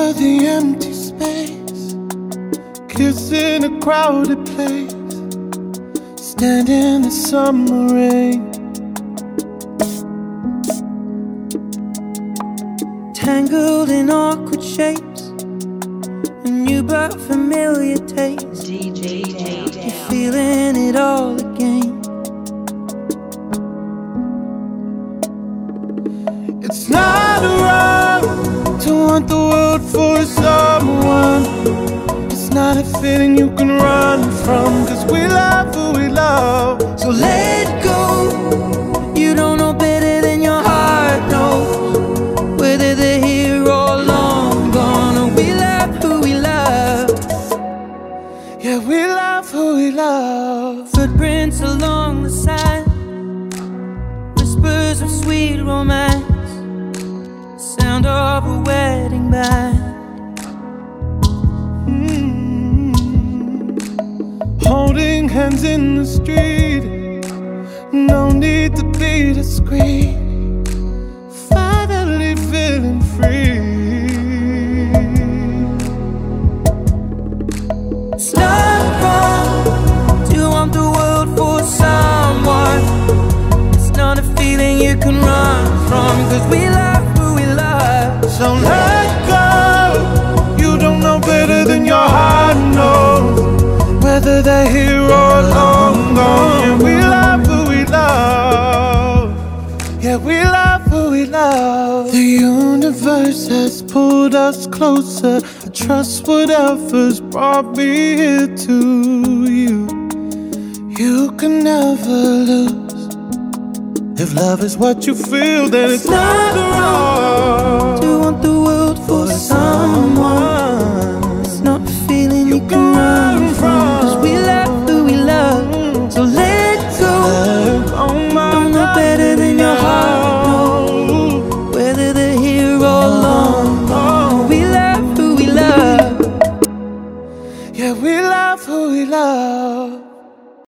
over the empty space, kissing a crowded place, stand in the summer rain. Tangled in awkward shapes, a new but familiar taste. You're feeling it all again. It's not wrong to want the world for someone. It's not a feeling you can run from, 'cause we love who we love. So let go. You don't know better than your heart knows, whether they're here or long gone. Or we love who we love. Yeah, we love who we love. Footprints along the side, whispers of sweet romance, sound of a wedding band. Holding hands in the street, no need to be discreet. Finally feeling free. It's not wrong to want the world for someone. It's not a feeling you can run from, 'cause we love who we love. So let go. You don't know better than your heart knows, whether they're here or long gone. Yeah, we love who we love. Yeah, we love who we love. The universe has pulled us closer. I trust whatever's brought me here to you. You can never lose. If love is what you feel, then it's not wrong To want the world for someone.